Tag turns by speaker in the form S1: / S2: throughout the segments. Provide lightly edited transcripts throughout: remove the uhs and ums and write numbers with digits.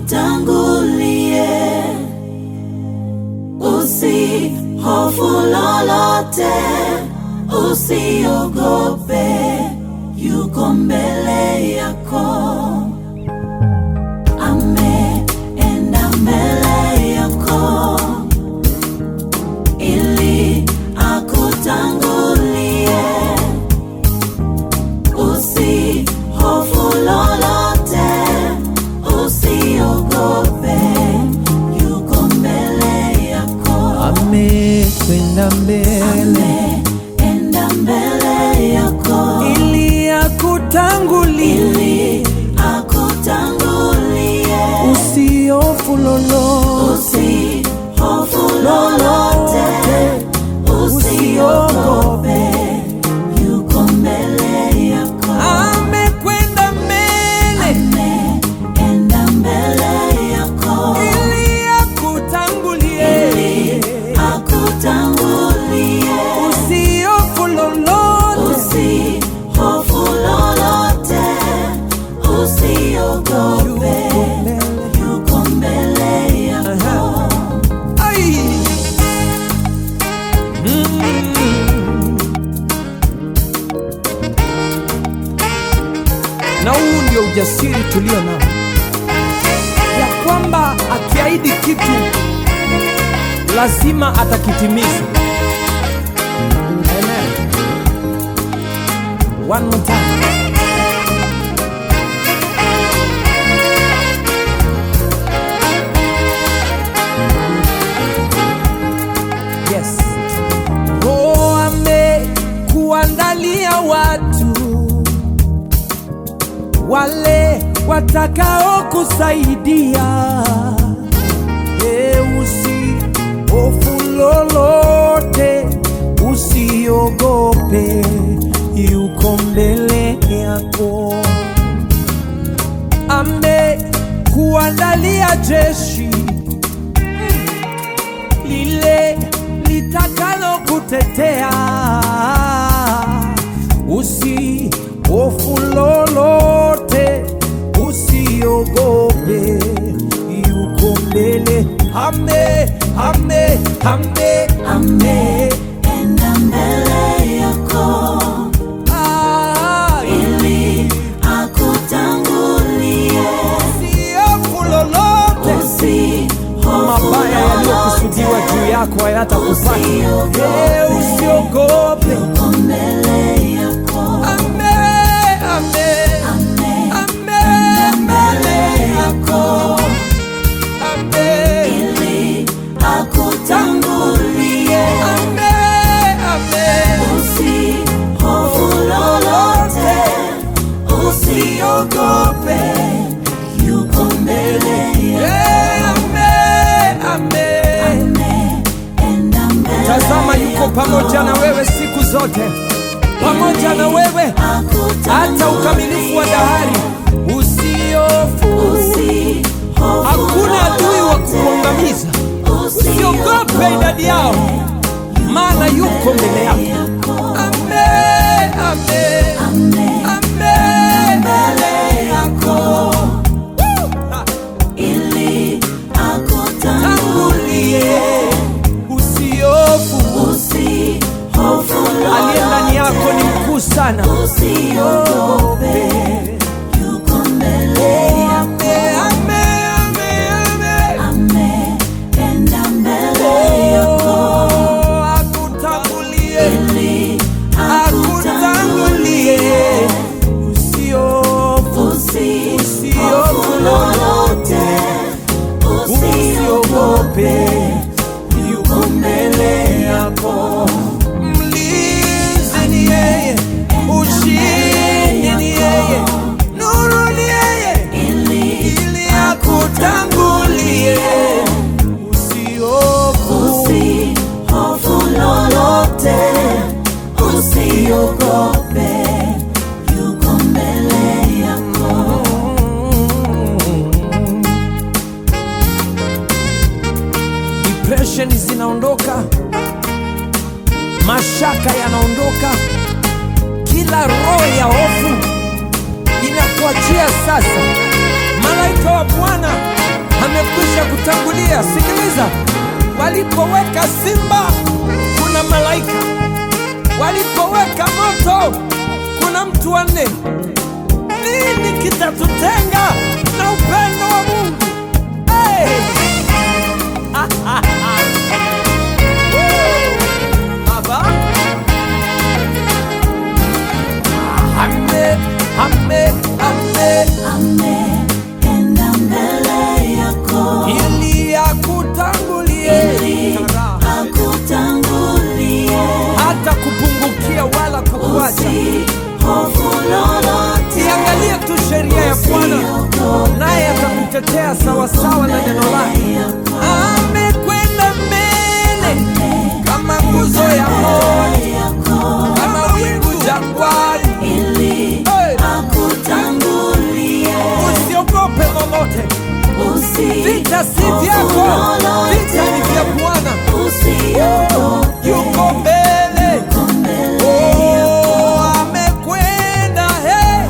S1: akutangulie, usihofu lolote, usiogope, yuko mbele yako. Ameenda mbele yako ili akutangulie, usihofu lolote, usiogope, yuko mbele yako.
S2: Amekwenda mbele,
S1: ameenda mbele yako
S2: ili akutangulie, usihofu lolote,
S1: usiogope, yuko mbele yako.
S2: amekwenda mbele,
S1: ameenda mbele yako
S2: ili akutangulie, usihofu lolote,
S1: usiogope, yuko mbele yako.
S2: Na huu ndio ujasiri tulio nao, ya kwamba akiahidi kitu lazima atakitimiza. Amen. One more time. Yes. Roho amekuandalia watu wale watakao kusaidia. Usihofu lolote, usiogope, yuko mbele yako. Amekuandalia jeshi lile litakalo kutetea. Usihofu lolote, usiogope, yuko mbele.
S1: Ameenda mbele yako ili akutangulie,
S2: usihofu lolote, mabaya yaliyokusudiwa juu yako hayatakupata. Usiogope,
S1: yuko mbele yako. Ameenda mbele yako ili akutangulie, usihofu lolote, usiogope, yuko mbele yako. Ameenda mbele.
S2: Tazama, yuko pamoja na wewe siku zote, pamoja na wewe hata ukamilifu wa dahari. Usihofu, hakuna adui wa kuangamiza. Usiogope idadi yao, maana yuko mbele yako.
S1: Mbele yako ili akutangulie,
S2: usihofu. Aliye ndani yako ni mkuu sana.
S1: usiogope, yuko mbele yako. Ameenda mbele yako ili akutangulie, usihofu lolote, usiogope, yuko mbele yako.
S2: Mlinzi ni yeye, ushindi ni yeye, nuru ni yeye, ili akutangulie.
S1: Usihofu lolote, usiogope, yuko mbele yako.
S2: Depression zinaondoka, mashaka yanaondoka, kila roho ya hofu inakuachia sasa. Malaika wa Bwana amekwisha kutangulia. Sikiliza, walipoweka simba kuna malaika, walipoweka moto kuna mtu wa nne. Nini kitatutenga na upendo wa Mungu? Hey! Baba,
S1: ameenda mbele yako
S2: ili akutangulie, hata kupungukia wala kukuacha.
S1: Hofu lolote,
S2: Iangalie tu sheria ya Bwana, naye atakutetea sawasawa na neno lake. Amekwenda mbele kama nguzo ya moto, kama wingu jangwani. Hey! Usiogope lolote, vita si vyako, vita ni vya Bwana. Yuko mbele, oh, amekwenda. Hey!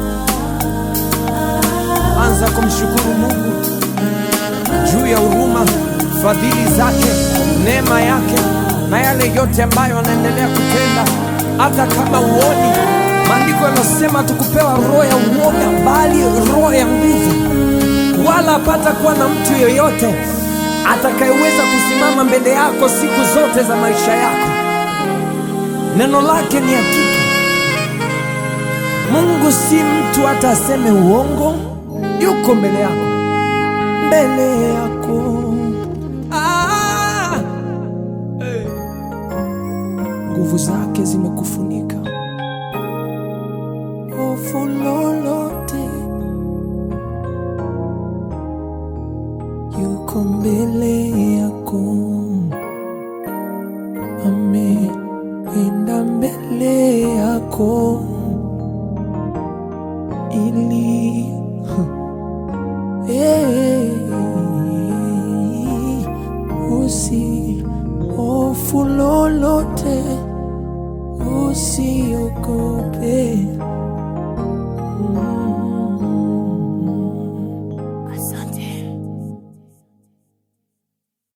S2: Anza kumshukuru Mungu juu ya huruma, fadhili zake, neema yake na yale yote ambayo anaendelea kutenda. Hata kama uoni, maandiko yanasema tukupewa roho ya uoga, bali roho ya nguvu. Wala hapata kuwa na mtu yeyote atakayeweza kusimama mbele yako siku zote za maisha yako. Neno lake ni hakika. Mungu si mtu hata aseme uongo. Yuko mbele yako, mbele yako. Hey. Nguvu zake zimekufunika. Hofu lolote, yuko mbele yako. Ameenda mbele yako ili usihofu lolote, usiogope.